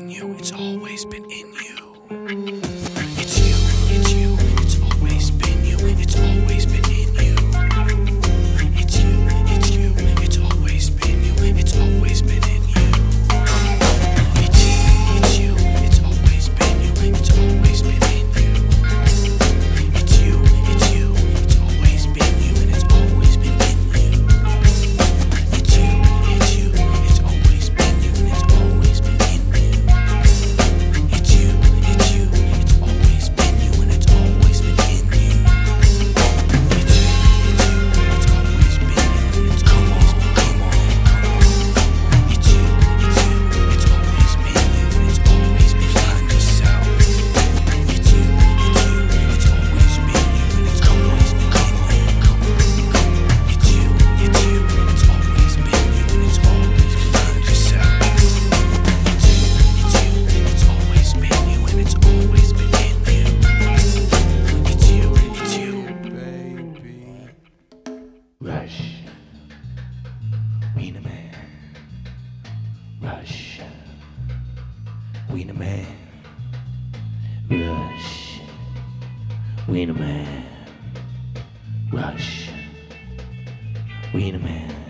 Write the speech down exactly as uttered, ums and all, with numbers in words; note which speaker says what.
Speaker 1: in you, it's always been in you. It's you, it's you, it's always been you, it's always been in you. It's you, it's you, it's always been you, it's always been in you. It's you, it's you, it's always been you, it's always been in you. It's you, it's you, it's always been you, and it's always been in you. It's you, it's you, it's always been you, and it's always been in you. It's you, it's you, it's always been you, and it's always been in you. It's you, it's you, it's always been you, and it's always been in you. It's you, it's you, it's always been you, and it's always been find yourself. It's you, it's you, it's always been you, and it's always been in you. It's you, it's you, it's always been you, and it's always find yourself. It's you, it's you, it's always been you, and it's always been in you. It's you, it's you, baby. Rush, we the man. Rush, we the man. Rush, we the man. Rush, we the man.